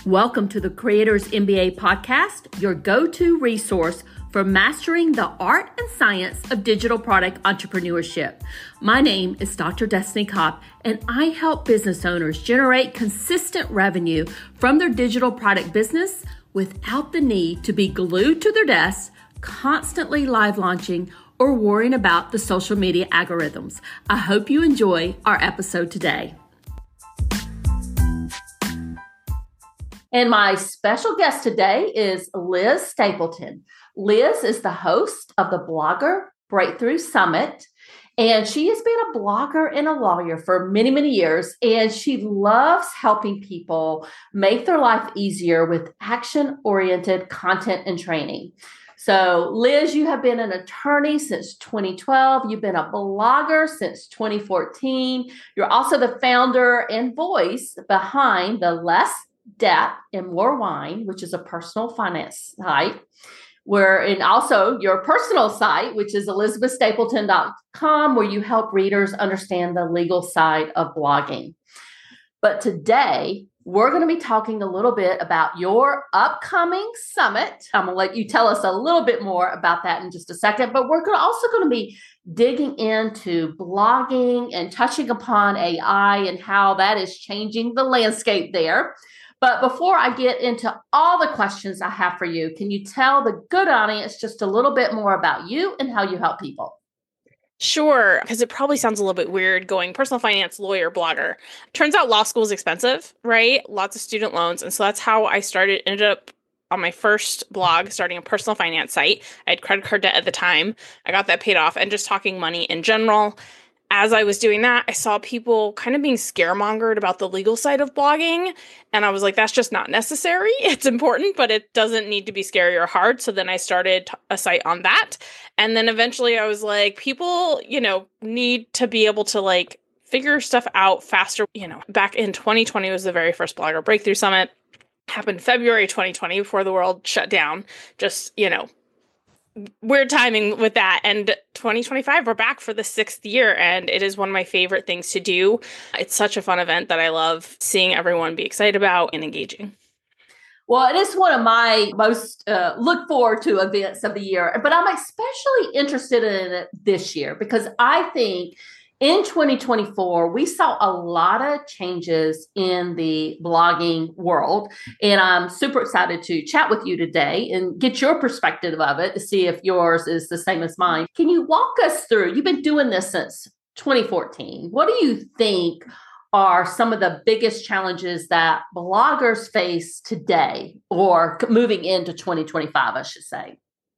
Welcome to the Creators MBA podcast, your go-to resource for mastering the art and science of digital product entrepreneurship. My name is Dr. Destiny Kopp, and I help business owners generate consistent revenue from their digital product business without the need to be glued to their desks, constantly live launching, or worrying about the social media algorithms. I hope you enjoy our episode today. And my special guest today is Liz Stapleton. Liz is the host of the Blogger Breakthrough Summit, and she has been a blogger and a lawyer for many, many years, and she loves helping people make their life easier with action-oriented content and training. So, Liz, you have been an attorney since 2012. You've been a blogger since 2014. You're also the founder and voice behind the Less Debt and More Wine, which is a personal finance site, and also your personal site, which is elizabethstapleton.com, where you help readers understand the legal side of blogging. But today, we're going to be talking a little bit about your upcoming summit. I'm going to let you tell us a little bit more about that in just a second, but we're also going to be digging into blogging and touching upon AI and how that is changing the landscape there. But before I get into all the questions I have for you, can you tell the good audience just a little bit more about you and how you help people? Sure, because it probably sounds a little bit weird going personal finance, lawyer, blogger. Turns out law school is expensive, right? Lots of student loans. And so that's how I ended up on my first blog, starting a personal finance site. I had credit card debt at the time. I got that paid off and just talking money in general. As I was doing that, I saw people kind of being scaremongered about the legal side of blogging. And I was like, that's just not necessary. It's important, but it doesn't need to be scary or hard. So then I started a site on that. And then eventually I was like, people, need to be able to figure stuff out faster. Back in 2020 was the very first Blogger Breakthrough Summit. Happened February 2020 before the world shut down. Just, weird timing with that. And 2025, we're back for the 6th year, and it is one of my favorite things to do. It's such a fun event that I love seeing everyone be excited about and engaging. Well, it is one of my most look forward to events of the year, but I'm especially interested in it this year because I think in 2024, we saw a lot of changes in the blogging world, and I'm super excited to chat with you today and get your perspective of it to see if yours is the same as mine. Can you walk us through? You've been doing this since 2014. What do you think are some of the biggest challenges that bloggers face today or moving into 2025, I should say?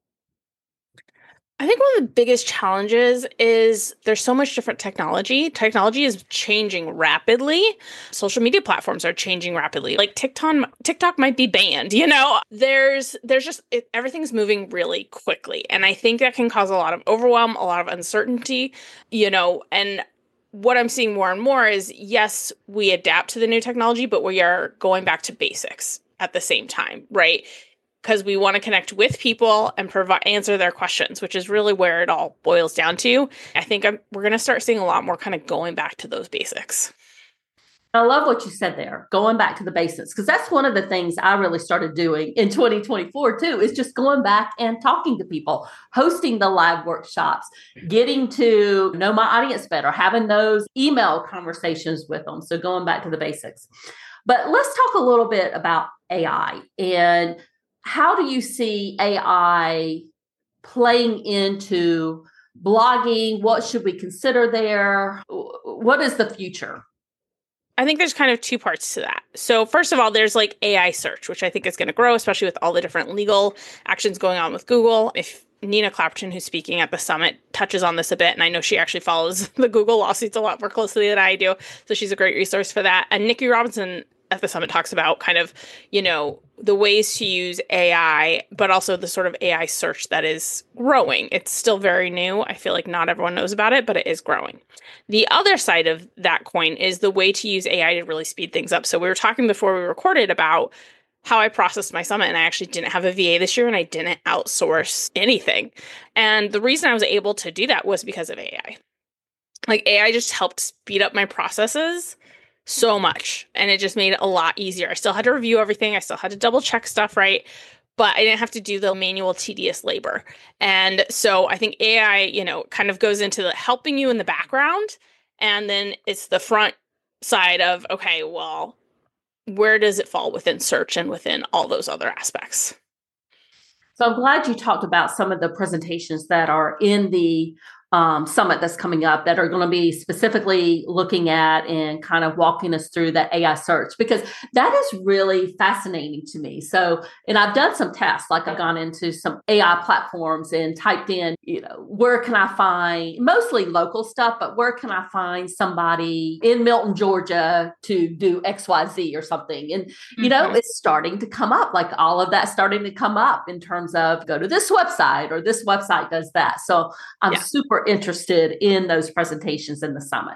I think one of the biggest challenges is there's so much different technology. Technology is changing rapidly. Social media platforms are changing rapidly. Like TikTok might be banned, There's just everything's moving really quickly. And I think that can cause a lot of overwhelm, a lot of uncertainty, and what I'm seeing more and more is, yes, we adapt to the new technology, but we are going back to basics at the same time, right? Because we want to connect with people and answer their questions, which is really where it all boils down to. I think we're going to start seeing a lot more kind of going back to those basics. I love what you said there, going back to the basics, because that's one of the things I really started doing in 2024 too, is just going back and talking to people, hosting the live workshops, getting to know my audience better, having those email conversations with them. So going back to the basics. But let's talk a little bit about AI and how do you see AI playing into blogging? What should we consider there? What is the future? I think there's kind of two parts to that. So first of all, there's AI search, which I think is going to grow, especially with all the different legal actions going on with Google. If Nina Clapperton, who's speaking at the summit, touches on this a bit, and I know she actually follows the Google lawsuits a lot more closely than I do, so she's a great resource for that. And Nikki Robinson at the summit talks about kind of, the ways to use AI, but also the sort of AI search that is growing. It's still very new. I feel like not everyone knows about it, but it is growing. The other side of that coin is the way to use AI to really speed things up. So we were talking before we recorded about how I processed my summit, and I actually didn't have a VA this year, and I didn't outsource anything. And the reason I was able to do that was because of AI. AI just helped speed up my processes so much. And it just made it a lot easier. I still had to review everything. I still had to double check stuff, right? But I didn't have to do the manual, tedious labor. And so I think AI, kind of goes into helping you in the background. And then it's the front side of, okay, well, where does it fall within search and within all those other aspects? So I'm glad you talked about some of the presentations that are in the summit that's coming up that are going to be specifically looking at and kind of walking us through that AI search, because that is really fascinating to me. So, and I've done some tests, like I've gone into some AI platforms and typed in, where can I find mostly local stuff, but where can I find somebody in Milton, Georgia to do XYZ or something? And, it's starting to come up, like all of that starting to come up in terms of go to this website or this website does that. So I'm super interested in those presentations in the summit.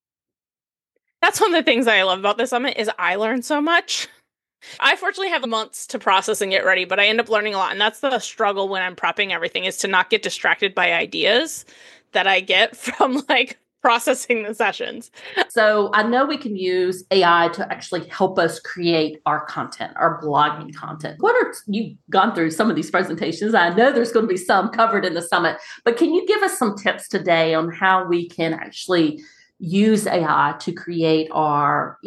That's one of the things I love about the summit is I learned so much. I fortunately have months to process and get ready, but I end up learning a lot. And that's the struggle when I'm prepping everything, is to not get distracted by ideas that I get from processing the sessions. So I know we can use AI to actually help us create our content, our blogging content. You've gone through some of these presentations. I know there's going to be some covered in the summit, but can you give us some tips today on how we can actually use AI to create our,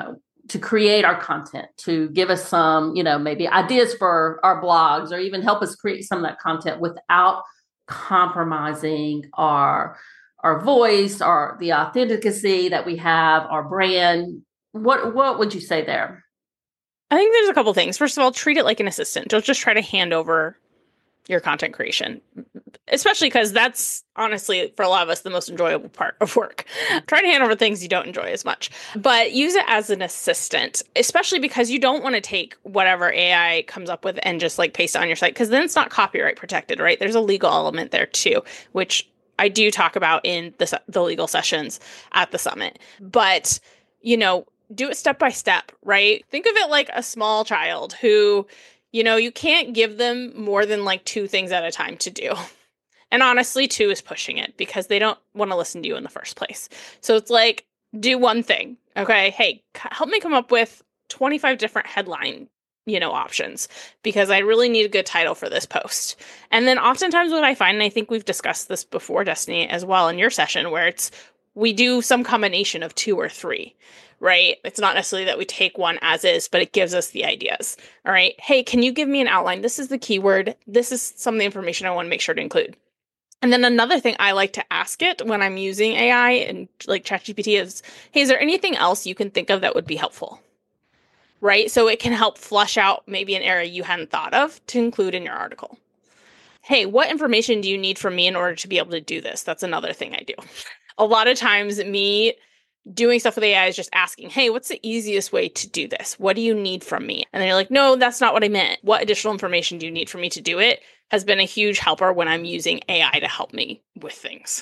content, to give us some, maybe ideas for our blogs, or even help us create some of that content without compromising our voice, or the authenticity that we have, our brand? What would you say there? I think there's a couple things. First of all, treat it like an assistant. Don't just try to hand over your content creation, especially because that's honestly, for a lot of us, the most enjoyable part of work. Try to hand over things you don't enjoy as much, but use it as an assistant, especially because you don't want to take whatever AI comes up with and just paste it on your site, because then it's not copyright protected, right? There's a legal element there too, which I do talk about in the legal sessions at the summit. But, do it step by step, right? Think of it like a small child who, you can't give them more than 2 things at a time to do. And honestly, 2 is pushing it because they don't want to listen to you in the first place. So it's do one thing. Okay. Hey, help me come up with 25 different headline options, because I really need a good title for this post. And then oftentimes what I find, and I think we've discussed this before, Destiny, as well in your session, where we do some combination of 2 or 3, right? It's not necessarily that we take one as is, but it gives us the ideas. All right. Hey, can you give me an outline? This is the keyword. This is some of the information I want to make sure to include. And then another thing I like to ask it when I'm using AI and ChatGPT is, hey, is there anything else you can think of that would be helpful? Right? So it can help flush out maybe an area you hadn't thought of to include in your article. Hey, what information do you need from me in order to be able to do this? That's another thing I do. A lot of times me doing stuff with AI is just asking, hey, what's the easiest way to do this? What do you need from me? And then you're like, no, that's not what I meant. What additional information do you need for me to do it? Has been a huge helper when I'm using AI to help me with things.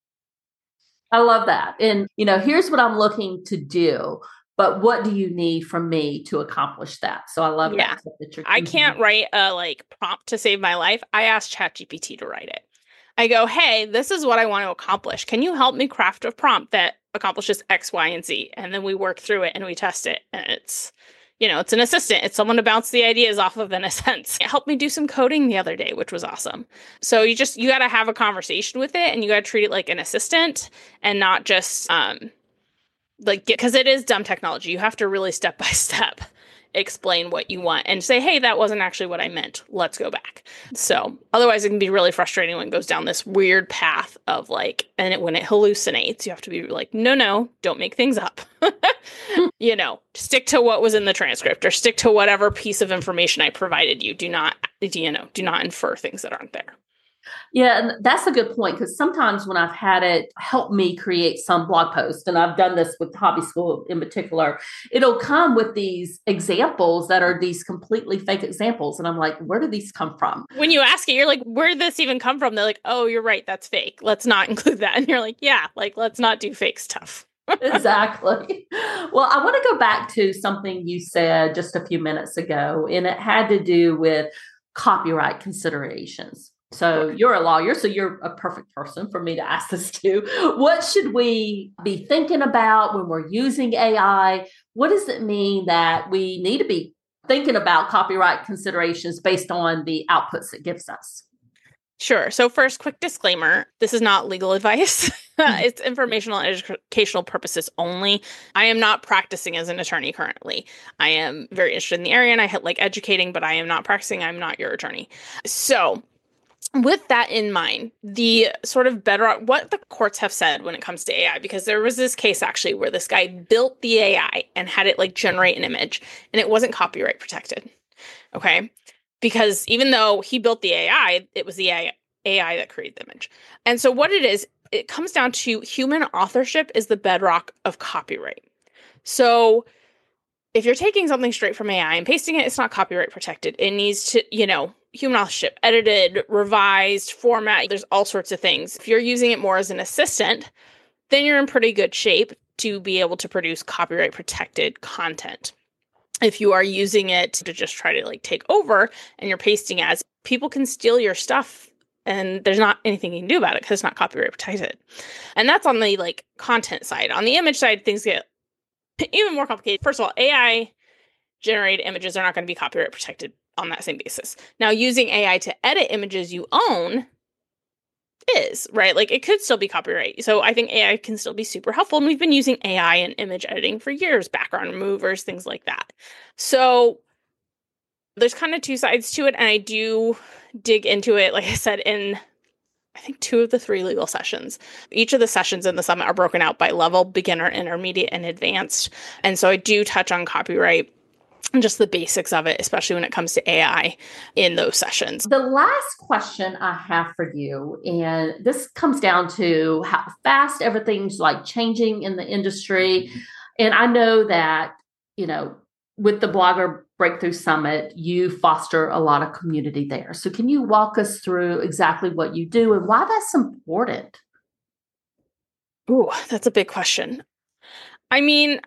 I love that. And, here's what I'm looking to do, but what do you need from me to accomplish that? So I love that. I can't write a prompt to save my life. I ask ChatGPT to write it. I go, hey, this is what I want to accomplish. Can you help me craft a prompt that accomplishes X, Y, and Z? And then we work through it and we test it. And it's, it's an assistant. It's someone to bounce the ideas off of, in a sense. It helped me do some coding the other day, which was awesome. So you got to have a conversation with it, and you got to treat it like an assistant and not just because it is dumb technology. You have to really step by step explain what you want and say, hey, that wasn't actually what I meant. Let's go back. So otherwise it can be really frustrating when it goes down this weird path of when it hallucinates, you have to be no, don't make things up. Stick to what was in the transcript, or stick to whatever piece of information I provided you. Do not infer things that aren't there. Yeah, and that's a good point, because sometimes when I've had it help me create some blog post, and I've done this with Hobby School in particular, it'll come with these examples that are these completely fake examples. And I'm like, where do these come from? When you ask it, you're like, where did this even come from? They're like, oh, you're right, that's fake. Let's not include that. And you're like, yeah, let's not do fake stuff. Exactly. Well, I want to go back to something you said just a few minutes ago, and it had to do with copyright considerations. So you're a lawyer, so you're a perfect person for me to ask this to. What should we be thinking about when we're using AI? What does it mean that we need to be thinking about copyright considerations based on the outputs it gives us? Sure. So first, quick disclaimer. This is not legal advice. It's informational and educational purposes only. I am not practicing as an attorney currently. I am very interested in the area and I like educating, but I am not practicing. I'm not your attorney. So with that in mind, the sort of bedrock, what the courts have said when it comes to AI, because there was this case actually where this guy built the AI and had it like generate an image and it wasn't copyright protected. Okay. Because even though he built the AI, it was the AI that created the image. And so what it is, it comes down to human authorship is the bedrock of copyright. So if you're taking something straight from AI and pasting it, it's not copyright protected. It needs to, human authorship, edited, revised, format. There's all sorts of things. If you're using it more as an assistant, then you're in pretty good shape to be able to produce copyright protected content. If you are using it to just try to like take over and you're pasting ads, people can steal your stuff and there's not anything you can do about it because it's not copyright protected. And that's on the like content side. On the image side, things get even more complicated. First of all, AI generated images are not going to be copyright protected on that same basis. Now, using AI to edit images you own is, right? Like it could still be copyright. So I think AI can still be super helpful. And we've been using AI in image editing for years, background removers, things like that. So there's kind of two sides to it. And I do dig into it, like I said, in I think 2 of the 3 legal sessions. Each of the sessions in the summit are broken out by level, beginner, intermediate, and advanced. And so I do touch on copyright and just the basics of it, especially when it comes to AI in those sessions. The last question I have for you, and this comes down to how fast everything's like changing in the industry. And I know that, with the Blogger Breakthrough Summit, you foster a lot of community there. So can you walk us through exactly what you do and why that's important? Ooh, that's a big question. I mean,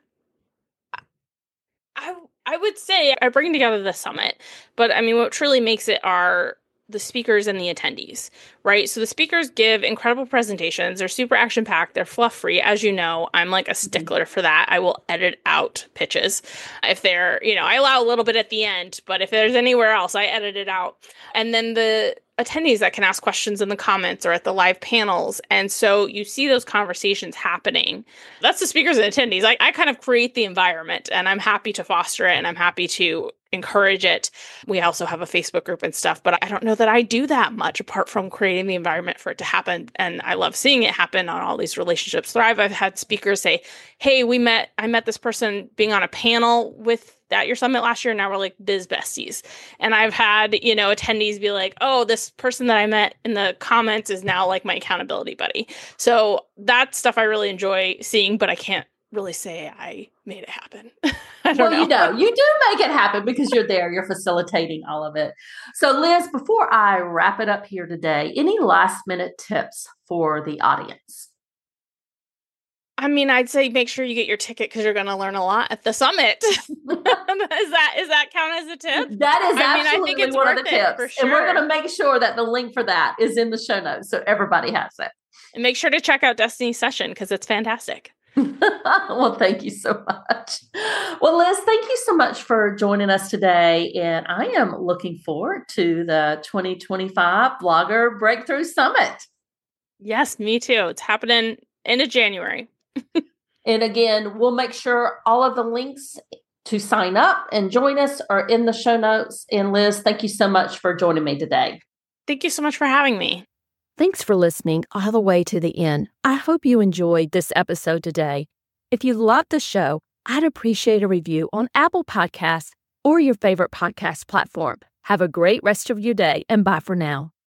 I would say I bring together the summit, but I mean, what truly makes it are the speakers and the attendees, right? So the speakers give incredible presentations. They're super action-packed. They're fluff-free. As you know, I'm like a stickler for that. I will edit out pitches. If they're, I allow a little bit at the end, but if there's anywhere else, I edit it out. And then the attendees that can ask questions in the comments or at the live panels. And so you see those conversations happening. That's the speakers and attendees. I kind of create the environment and I'm happy to foster it and I'm happy to encourage it. We also have a Facebook group and stuff, but I don't know that I do that much apart from creating the environment for it to happen. And I love seeing it happen on all these relationships thrive. I've had speakers say, hey, I met this person being on a panel at your summit last year. And now we're like biz besties. And I've had, attendees be like, oh, this person that I met in the comments is now like my accountability buddy. So that's stuff I really enjoy seeing, but I can't really say I made it happen. I don't know. You do make it happen because you're there, you're facilitating all of it. So Liz, before I wrap it up here today, any last minute tips for the audience? I mean, I'd say make sure you get your ticket because you're going to learn a lot at the summit. Is that count as a tip? That is absolutely I think it's one worth of the tips. For sure. And we're going to make sure that the link for that is in the show notes so everybody has it. And make sure to check out Destiny's session because it's fantastic. Well, thank you so much. Well, Liz, thank you so much for joining us today. And I am looking forward to the 2025 Blogger Breakthrough Summit. Yes, me too. It's happening end of January. And again, we'll make sure all of the links to sign up and join us are in the show notes. And Liz, thank you so much for joining me today. Thank you so much for having me. Thanks for listening all the way to the end. I hope you enjoyed this episode today. If you loved the show, I'd appreciate a review on Apple Podcasts or your favorite podcast platform. Have a great rest of your day and bye for now.